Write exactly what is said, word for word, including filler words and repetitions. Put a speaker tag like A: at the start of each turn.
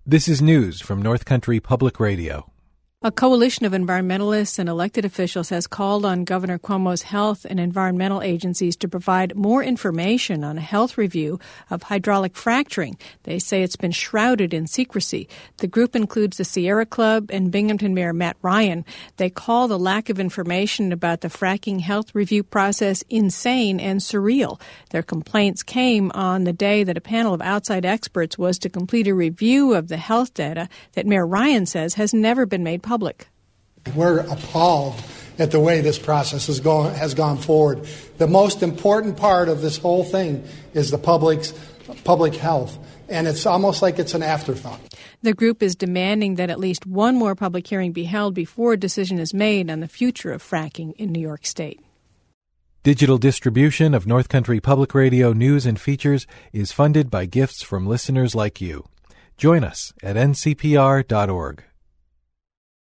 A: This is news from North Country Public Radio.
B: A coalition of environmentalists and elected officials has called on Governor Cuomo's health and environmental agencies to provide more information on a health review of hydraulic fracturing. They say it's been shrouded in secrecy. The group includes the Sierra Club and Binghamton Mayor Matt Ryan. They call the lack of information about the fracking health review process insane and surreal. Their complaints came on the day that a panel of outside experts was to complete a review of the health data that Mayor Ryan says has never been made public. Public.
C: We're appalled at the way this process has gone, has gone forward. The most important part of this whole thing is the public's public health, and it's almost like it's an afterthought.
B: The group is demanding that at least one more public hearing be held before a decision is made on the future of fracking in New York State.
A: Digital distribution of North Country Public Radio news and features is funded by gifts from listeners like you. Join us at N C P R dot org.